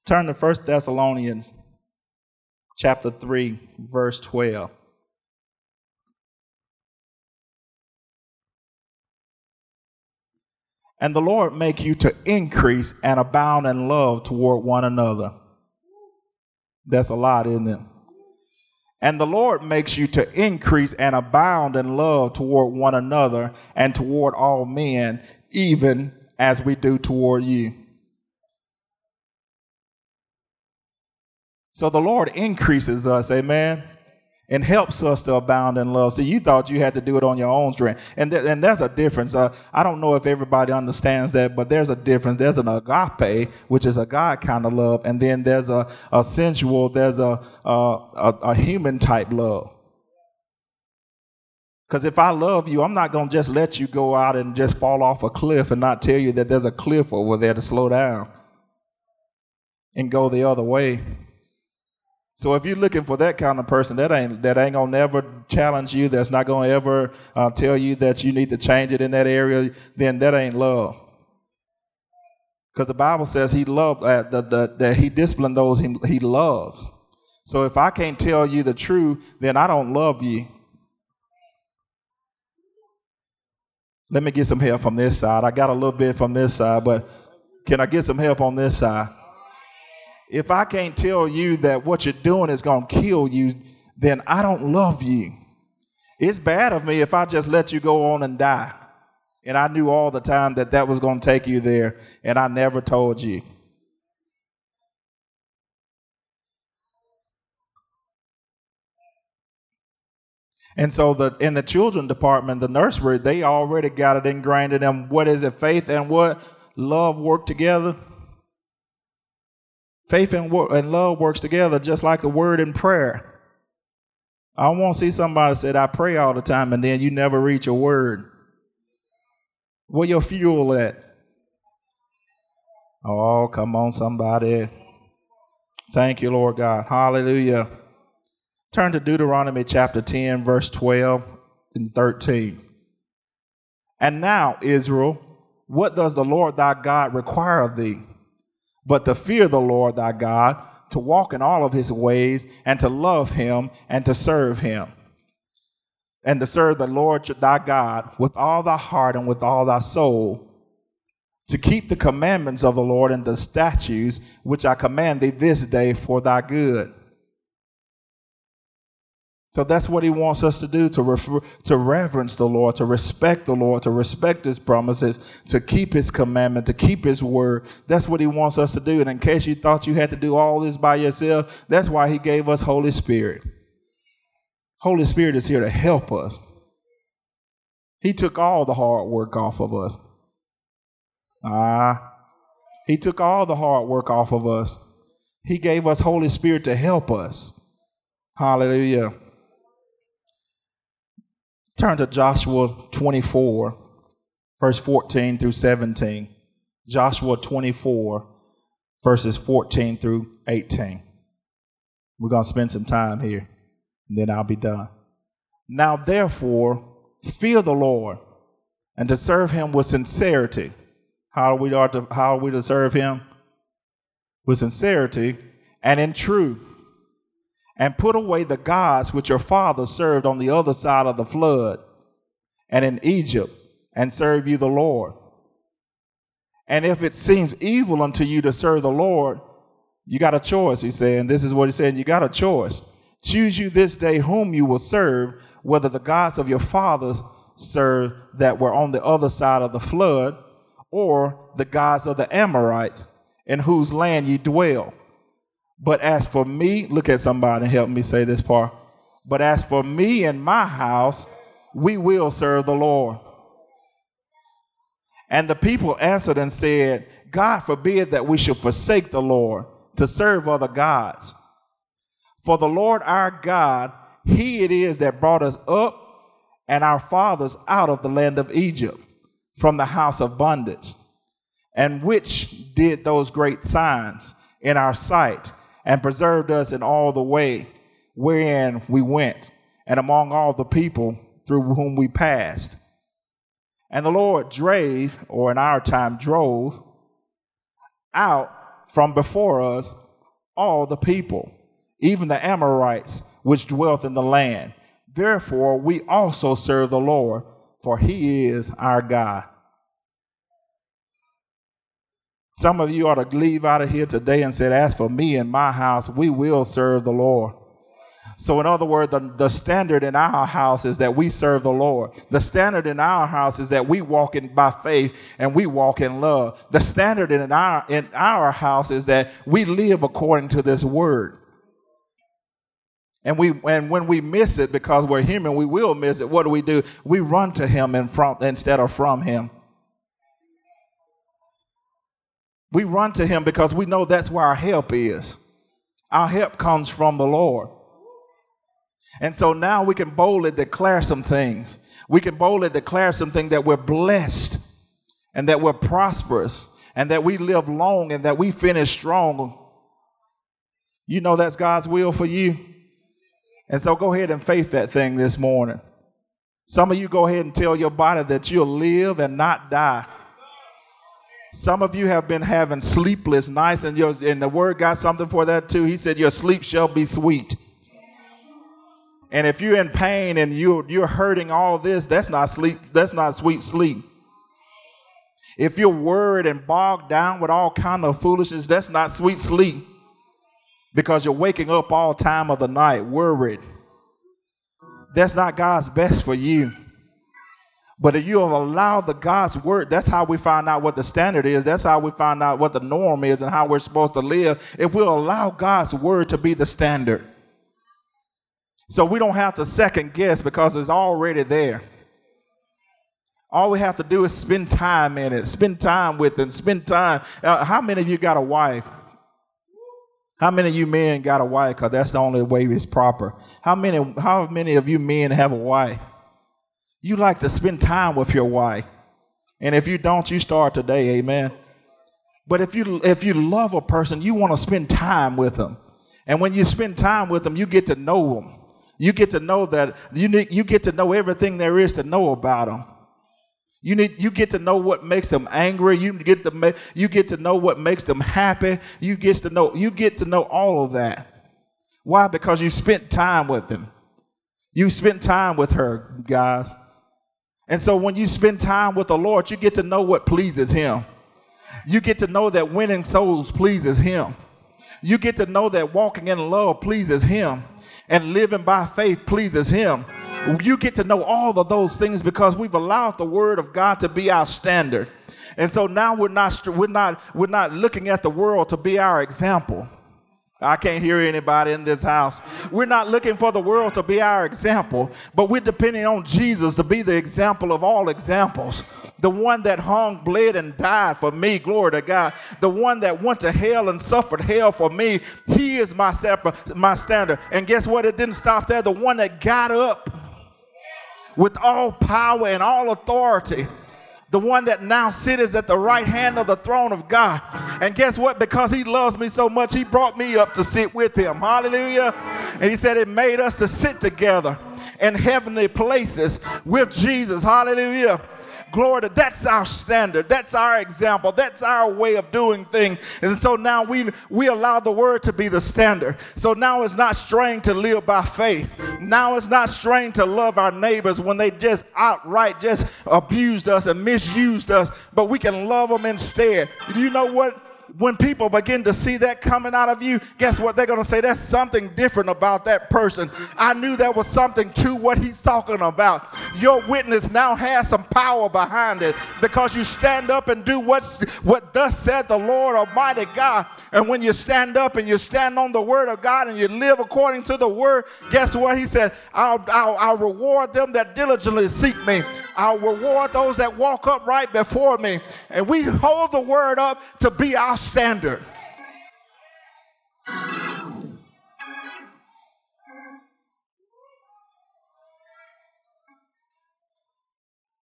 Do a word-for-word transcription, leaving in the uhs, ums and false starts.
Turn to First Thessalonians chapter three, verse twelve. And the Lord make you to increase and abound in love toward one another. That's a lot, isn't it? And the Lord makes you to increase and abound in love toward one another and toward all men, even as we do toward you. So the Lord increases us, amen, and helps us to abound in love. See, you thought you had to do it on your own strength. And, th- and there's a difference. Uh, I don't know if everybody understands that, but there's a difference. There's an agape, which is a God kind of love. And then there's a, a sensual, there's a, a, a, a human type love. Because if I love you, I'm not going to just let you go out and just fall off a cliff and not tell you that there's a cliff over there to slow down and go the other way. So if you're looking for that kind of person, that ain't that ain't gonna never challenge you, that's not gonna ever uh, tell you that you need to change it in that area, then that ain't love. Because the Bible says he loved uh, the, the, that he disciplined those he, he loves. So if I can't tell you the truth, then I don't love you. Let me get some help from this side. I got a little bit from this side, but can I get some help on this side? If I can't tell you that what you're doing is going to kill you, then I don't love you. It's bad of me if I just let you go on and die. And I knew all the time that that was going to take you there, and I never told you. And so the in the children department, the nursery, they already got it ingrained in them. What is it? Faith and what? Love work together. Faith and, work, and love works together just like the word and prayer. I don't want to see somebody say, I pray all the time, and then you never read your word. Where your fuel at? Oh, come on, somebody. Thank you, Lord God. Hallelujah. Turn to Deuteronomy chapter ten, verse twelve and thirteen. And now, Israel, what does the Lord thy God require of thee? But to fear the Lord thy God, to walk in all of his ways, and to love him, and to serve him. And to serve the Lord thy God with all thy heart and with all thy soul, to keep the commandments of the Lord and the statutes which I command thee this day for thy good. So that's what he wants us to do, to refer, to reverence the Lord, to respect the Lord, to respect his promises, to keep his commandment, to keep his word. That's what he wants us to do. And in case you thought you had to do all this by yourself, that's why he gave us Holy Spirit. Holy Spirit is here to help us. He took all the hard work off of us. Ah, he took all the hard work off of us. He gave us Holy Spirit to help us. Hallelujah. Turn to Joshua twenty-four, verse fourteen through seventeen. Joshua twenty-four, verses fourteen through eighteen. We're going to spend some time here, and then I'll be done. Now, therefore, fear the Lord, and to serve him with sincerity. How are we to, how are we to serve him? With sincerity and in truth. And put away the gods which your fathers served on the other side of the flood and in Egypt, and serve you the Lord. And if it seems evil unto you to serve the Lord, you got a choice, he said. And this is what he said, you got a choice. Choose you this day whom you will serve, whether the gods of your fathers served that were on the other side of the flood, or the gods of the Amorites, in whose land ye dwell. But as for me, look at somebody and help me say this part. But as for me and my house, we will serve the Lord. And the people answered and said, God forbid that we should forsake the Lord to serve other gods. For the Lord our God, he it is that brought us up and our fathers out of the land of Egypt, from the house of bondage, and which did those great signs in our sight, and preserved us in all the way wherein we went, and among all the people through whom we passed. And the Lord drave, or in our time drove, out from before us all the people, even the Amorites, which dwelt in the land. Therefore, we also serve the Lord, for he is our God. Some of you ought to leave out of here today and say, as for me and my house, we will serve the Lord. So in other words, the, the standard in our house is that we serve the Lord. The standard in our house is that we walk in by faith and we walk in love. The standard in our, in our house is that we live according to this word. And we and when we miss it, because we're human, we will miss it. What do we do? We run to him and from, instead of from him. We run to him because we know that's where our help is. Our help comes from the Lord. And so now we can boldly declare some things. We can boldly declare something that we're blessed and that we're prosperous and that we live long and that we finish strong. You know that's God's will for you. And so go ahead and faith that thing this morning. Some of you go ahead and tell your body that you'll live and not die. Some of you have been having sleepless nights, and, your, and the word got something for that too. He said, your sleep shall be sweet. And if you're in pain and you're, you're hurting all this, that's not sleep. That's not sweet sleep. If you're worried and bogged down with all kind of foolishness, that's not sweet sleep. Because you're waking up all time of the night worried. That's not God's best for you. But if you allow the God's word, that's how we find out what the standard is. That's how we find out what the norm is and how we're supposed to live. If we'll allow God's word to be the standard. So we don't have to second guess because it's already there. All we have to do is spend time in it. Spend time with it. Spend time. Uh, how many of you got a wife? How many of you men got a wife? Because that's the only way it's proper. How many, how many of you men have a wife? You like to spend time with your wife. And if you don't, you start today, amen. But if you if you love a person, you want to spend time with them. And when you spend time with them, you get to know them. You get to know that you need, you get to know everything there is to know about them. You need you get to know what makes them angry. You get to you get to know what makes them happy. You get to know you get to know all of that. Why? Because you spent time with them. You spent time with her, guys. And so when you spend time with the Lord, you get to know what pleases him. You get to know that winning souls pleases him. You get to know that walking in love pleases him. And living by faith pleases him. You get to know all of those things because we've allowed the word of God to be our standard. And so now we're not we're not we're not looking at the world to be our example. I can't hear anybody in this house. We're not looking for the world to be our example, but we're depending on Jesus to be the example of all examples. The one that hung, bled, and died for me, glory to God. The one that went to hell and suffered hell for me, he is my, separ- my standard. And guess what? It didn't stop there. The one that got up with all power and all authority. The one that now sitteth at the right hand of the throne of God. And guess what? Because he loves me so much, he brought me up to sit with him. Hallelujah. And he said it made us to sit together in heavenly places with Jesus. Hallelujah. Glory to, that's our standard. That's our example. That's our way of doing things. And so now we, we allow the word to be the standard. So now it's not strange to live by faith. Now it's not strange to love our neighbors when they just outright just abused us and misused us, but we can love them instead. Do you know what? When people begin to see that coming out of you, guess what? They're going to say, that's something different about that person. I knew there was something to what he's talking about. Your witness now has some power behind it because you stand up and do what's, what thus said the Lord Almighty God. And when you stand up and you stand on the word of God and you live according to the word, guess what? He said, I'll, I'll, I'll reward them that diligently seek me. I'll reward those that walk upright before me. And we hold the word up to be our standard.